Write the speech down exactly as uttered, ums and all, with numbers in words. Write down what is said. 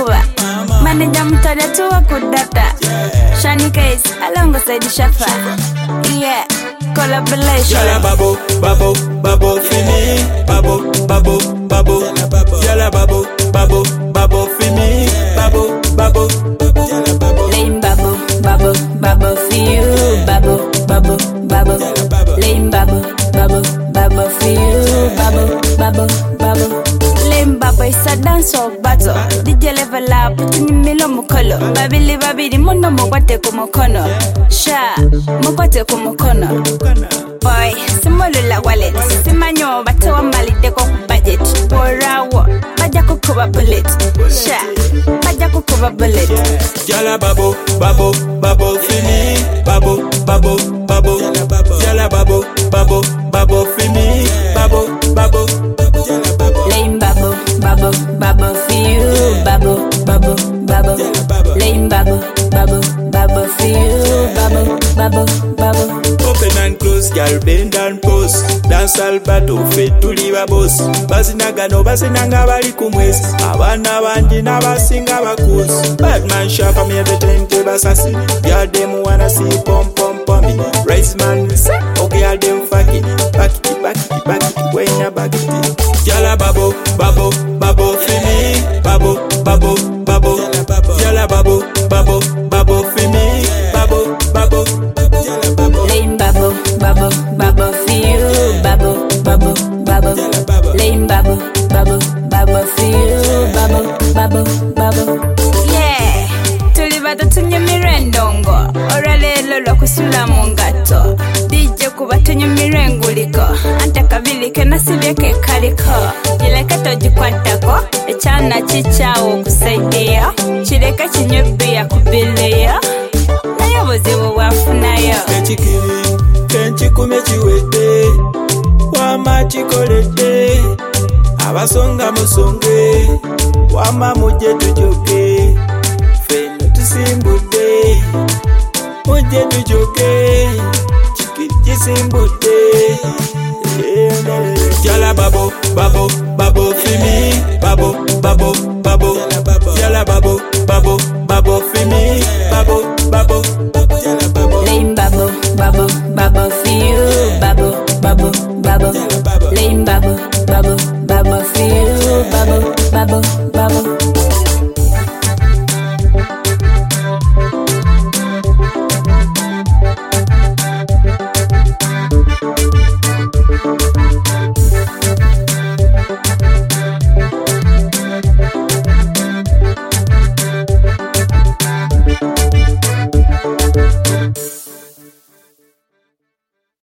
kuba manager mtada tuwa kudata Shani Case alongside Shafa. Yeah, collaboration. Yala babo, babo, babo fini. Babo, babo, babo. Yala babo, babo, babo fini. Babo, babo, yala babo. Lame babo, babo, babo for you. Babo, babo, babo. Lame babo, babo, babo for you. Babo, babo, babo. Lame babo is a dance of battle. D J level up, putting milo mukolo. Babili babili muno mukwate kumukono. Sha, mukwate kumukono. Boy, simolo la wallet. Simanyo batawa malide kwa budget. Warawo, baja kukuba bullet. Sha, baja kukuba bullet. Yala babo, babo, babo fini. Babo, babo, babo. Yala babo, babo, babo fini. Babo, babo, yala babo. Lame babo, babo, babo for you. Babo, babo, babo. Lame babo, babo, babo for you. Babo, babo, babo. Open and close, girl bend and pose. Dance all battle, fit to leave a boss. Basinaga no basinanga bali kumwesi. Abana bandi na basinga bakuzi. Bad man sharp am everything to basasi. Girl dem wanna see pom pom pombi. Rice man say, okay all dem fucking. Back it, back it, back it, when ya back it. Yala babo, babo, babo fini. Babo, babo, babo. Yala babo, babo, babo fini. Babo, babo, yala babo. Lame babo, babo, babo for you. Babo, babo, babo. Lame babo, babo, babo for you. Babo, babo, babo. Yeah, tulibado tunye mirendongo. Orale lolo kusula mungato. D J kuba tunye mirenguliko. Anta kabilike nasibyeke kaliko. Jileke tojikwatako. Echana chichawo kusaidia. Chileke chinyebia kubilia. Nayo buzibu wafunayo. Kechikiri, kenchikume chiwete. Wama chikolete. Abasonga musonge. Wama muje tujoke. Feno tusimbude. Muje tujoke. Chiki chisimbude. Yala babo, babo, babo fini. Babo,